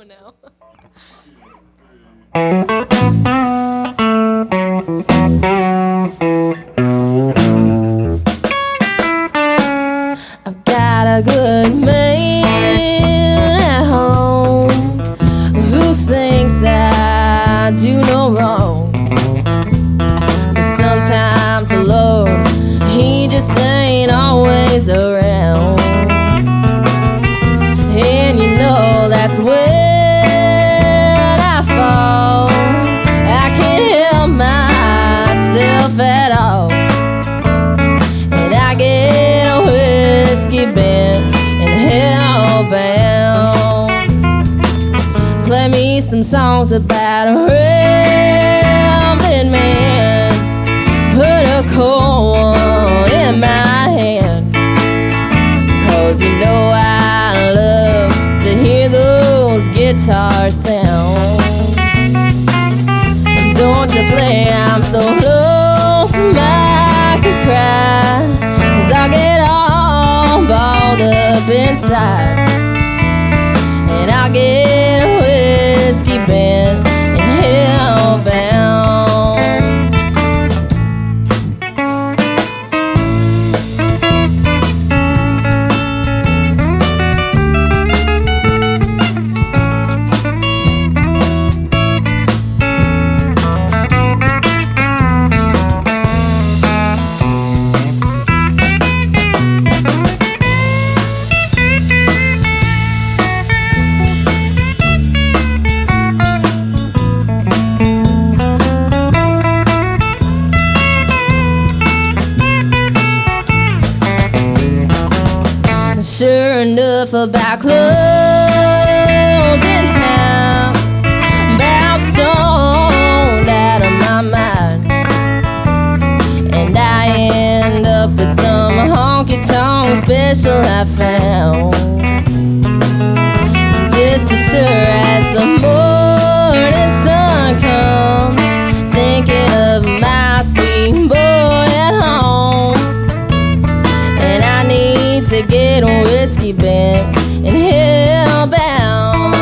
Oh no. I've got a good man at home who thinks I do no wrong. But sometimes the Lord, he just ain't always around. And you know that's when I fall. I can't help myself at all. And I get a whiskey bent and hell-bound. Play me some songs about a rambling man. Put a cold one in my hand. 'Cause you know I love to hear those guitar sounds. Don't you play, I'm so lonesome I could cry. 'Cause I get all balled up inside. And I get a whiskey bent and hell-bound. Sure enough, about closing time, about stoned out of my mind. And I end up with some honky-tonk special I found. Just as sure as the morning sun comes, thinking of my sweet boy at home. And I need to get whiskey bent and hell-bound.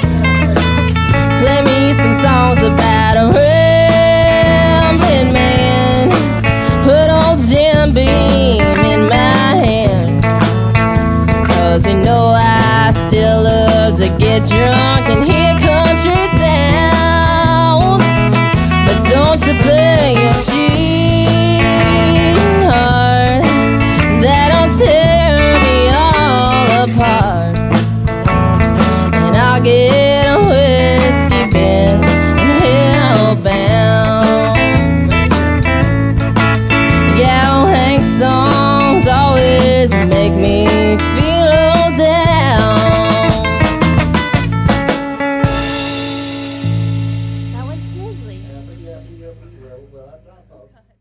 Play me some songs about a rambling man. Put old Jim Beam in my hand. 'Cause you know I still love to get drunk and hear country sounds. But don't you play your cheating heart. That'll tear me all apart. And I'll get a whiskey bent and hell-bound. Yeah, old Hank songs always make me feel low down. That went smoothly. Yeah, well, that's our fault.